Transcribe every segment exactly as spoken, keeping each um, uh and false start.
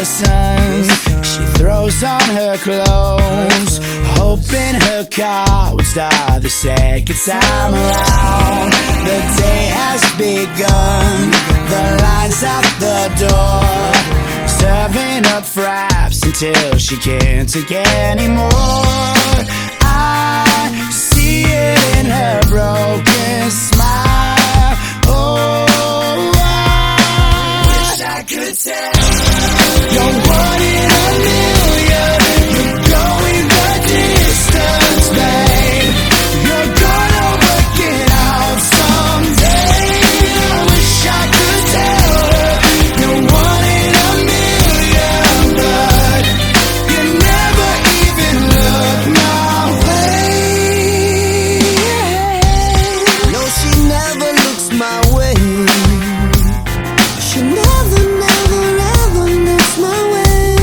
sun. She throws on her clothes, hoping her car would start the second time around. The day has begun, the line's out the door, serving up fraps until she can't take anymore. I see it in her broken smile. Oh, I wish I could tell you're one in a million. You're going the distance, babe. You're gonna work it out someday. I wish I could tell her you're one in a million, but you never even look my way. No, she never looks my way. She never, never, ever looks my way.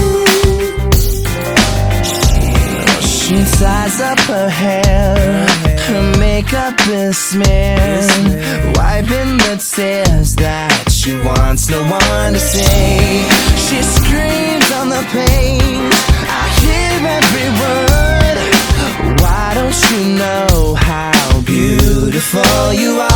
She ties up her hair, her makeup is smeared, wiping the tears that she wants no one to see. She screams on the page, I hear every word. Why don't you know how beautiful you are?